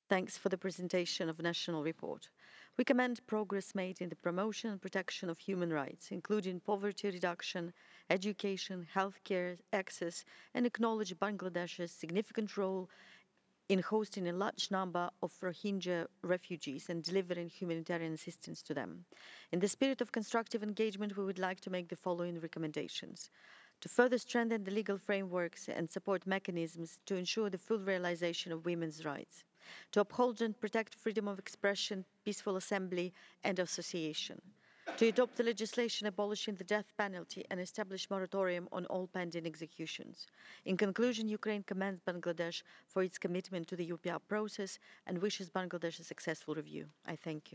Thanks for the presentation of the National Report. We commend progress made in the promotion and protection of human rights, including poverty reduction, education, healthcare access, and acknowledge Bangladesh's significant role in hosting a large number of Rohingya refugees and delivering humanitarian assistance to them. In the spirit of constructive engagement, we would like to make the following recommendations. To further strengthen the legal frameworks and support mechanisms to ensure the full realization of women's rights. To uphold and protect freedom of expression, peaceful assembly and association. To adopt the legislation abolishing the death penalty and establish moratorium on all pending executions. In conclusion, Ukraine commends Bangladesh for its commitment to the UPR process and wishes Bangladesh a successful review. I thank you.